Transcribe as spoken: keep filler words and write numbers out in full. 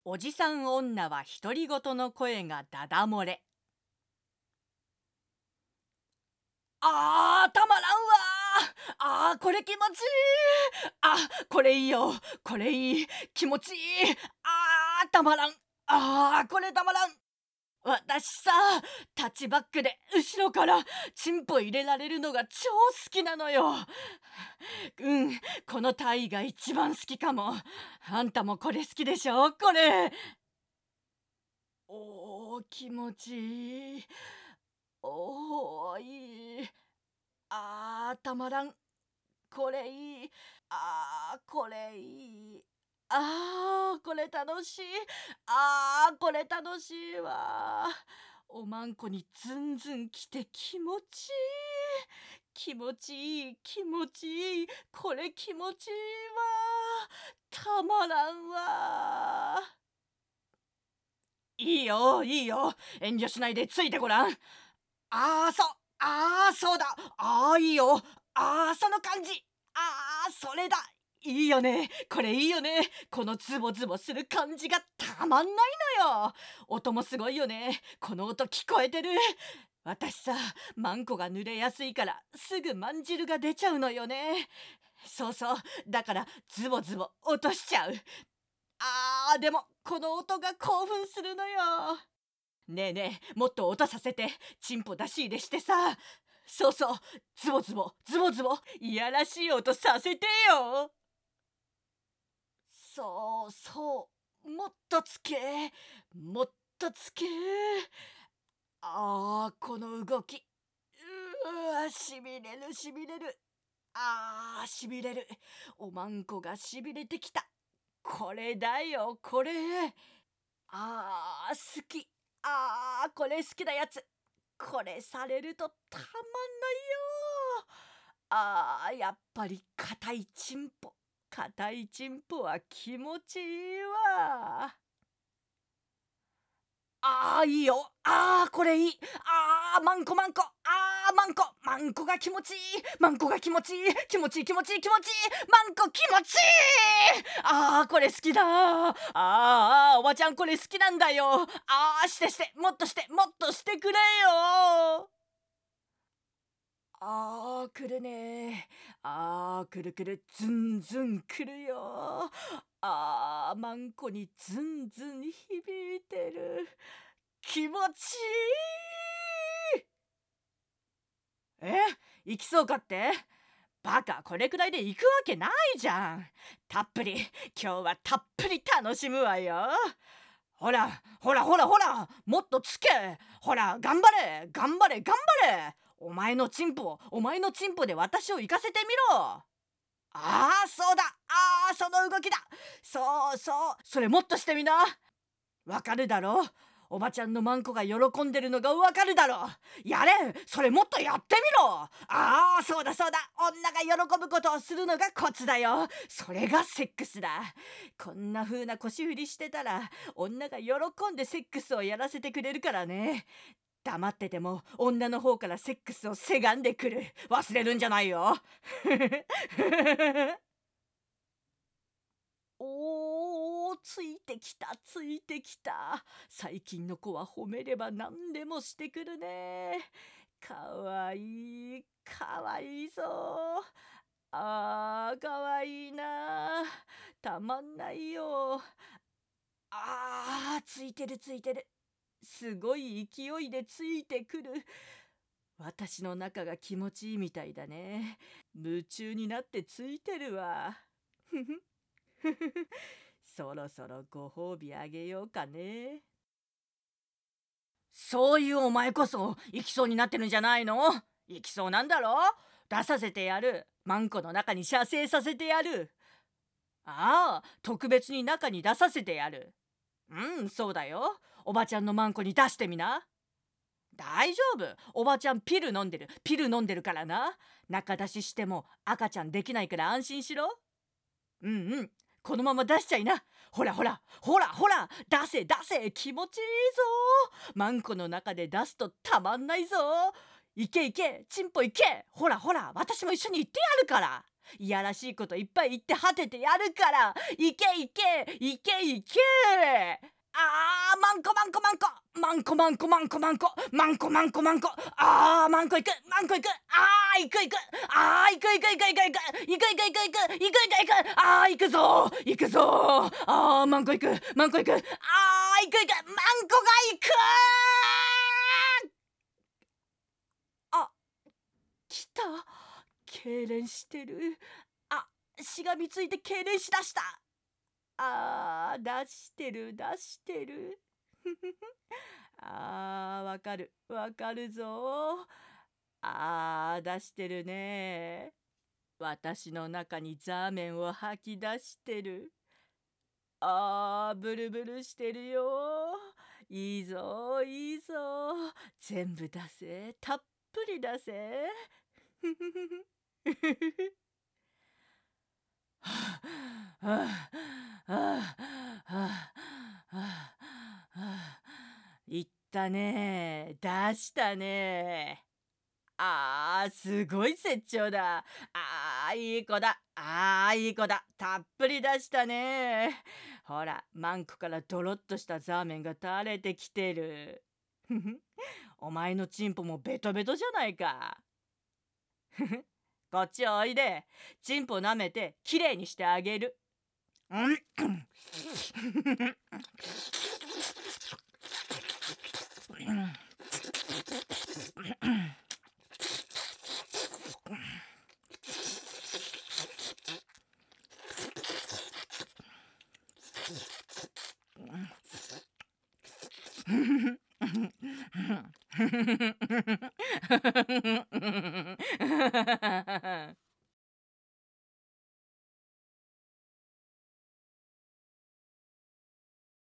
おじさん女は独り言の声がダダ漏れ。あーたまらんわー。あーこれ気持ちいい。あこれいいよ、これいい、気持ちいい。あーたまらん。あーこれたまらん。私さ、タッチバックで後ろからチンポ入れられるのが超好きなのよ。うん、この体位が一番好きかも。あんたもこれ好きでしょ、これ。おー気持ちいい。おーいい。あーたまらん。これいい。あーこれいい。あーこれ楽しい。あーこれ楽しいわ。おまんこにズンズンきて気持ちいい。気持ちいい気持ちいい。これ気持ちいいわ。たまらんわ。いいよいいよ、遠慮しないでついてごらん。あーそあーそうだ。あーいいよ。あーその感じ。あーそれだ。いいよね、これいいよね。このズボズボする感じがたまんないのよ。音もすごいよね。この音聞こえてる。私さ、マンコが濡れやすいからすぐまん汁が出ちゃうのよね。そうそう、だからズボズボ落としちゃう。あーでもこの音が興奮するのよ。ねえねえ、もっと音させて、チンポ出し入れしてさ。そうそう、ズボズボズボズボいやらしい音させてよ。そうそう、もっとつけ、もっとつけ。あーこの動き、うわしびれるしびれる。あーしびれる。おまんこがしびれてきた。これだよこれ。あー好き。あーこれ好きなやつ。これされるとたまんないよ。あーやっぱり硬いチンポ、硬いチンポは気持ちいいわ。あーいいよ。あーこれいい。あーマンコマンコ。あーマンコマンコが気持ちいい。マンコが気持ちいい。気持ちいい気持ちいい気持ちいい。マンコ気持ちいい。あーこれ好きだ。あーあーおばちゃんこれ好きなんだよ。あーしてしてもっとしてもっとしてくれよ。あーくるね。あーくるくるズンズンくるよ。あーマンコにズンズン響いてる。気持ちいい。え行きそうかって。バカ、これくらいで行くわけないじゃん。たっぷり今日はたっぷり楽しむわよ。ほらほらほらほら、もっとつけ。ほら頑張れ頑張れ頑張れ。お前のチンポお前のチンポで私を行かせてみろ。ああそうだ。ああその動きだ。そうそう、それもっとしてみな。わかるだろ。おばちゃんのマンコが喜んでるのがわかるだろ。やれ、それもっとやってみろ。ああそうだそうだ、女が喜ぶことをするのがコツだよ。それがセックスだ。こんな風な腰振りしてたら女が喜んでセックスをやらせてくれるからね。黙ってても女の方からセックスをせがんでくる。忘れるんじゃないよ。おーついてきたついてきた。最近の子は褒めれば何でもしてくるね。かわいいかわいいぞ。あーかわいいな。たまんないよ。あーついてるついてる。すごい勢いでついてくる。私の中が気持ちいいみたいだね。夢中になってついてるわ。ふふふふふ。そろそろご褒美あげようかね。そういうお前こそ行きそうになってるんじゃないの。行きそうなんだろ。出させてやる。マンコの中に射精させてやる。ああ特別に中に出させてやる。うんそうだよ。おばちゃんのマンコに出してみな。大丈夫、おばちゃんピル飲んでるピル飲んでるからな。中出ししても赤ちゃんできないから安心しろ。うんうん、このまま出しちゃいな。ほらほらほらほら、出せ出せ、気持ちいいぞ。マンコの中で出すとたまんないぞ。いけいけチンポいけ。ほらほら私も一緒に行ってやるから。 いやらしいこといっぱい言って果ててやるから。いけいけいけいけ。あー、マンコマンコマンコマンコマンコマンコマンコマンコマンコマンコ。あー、マンコいくマンコいく。あー、いくいく。あー、いくいくいくいくいくいくいくいくいくいくいくいくいく。あー、いくぞーいくぞー。あー、マンコいくマンコいく。あー、いくいくマンコがいく。あ、来た。痙攣してる。あ、しがみついて痙攣しだした。あー、出してる出してる。あー、わかるわかるぞ。あー、出してるね。私の中にザーメンを吐き出してる。あー、ブルブルしてるよ。いいぞいいぞ。全部出せ、たっぷり出せ。ふふふふ。はあはあはあはあはあ。いったね。出したね。あー、すごい説教だ。あー、いい子だ。あー、いい子だ。たっぷり出したね。ほら、マンコからドロッとしたザーメンが垂れてきてる。ふふ。お前のチンポもベトベトじゃないか。ふふ。こっちおいで。チンポ舐めてきれいにしてあげる。うん。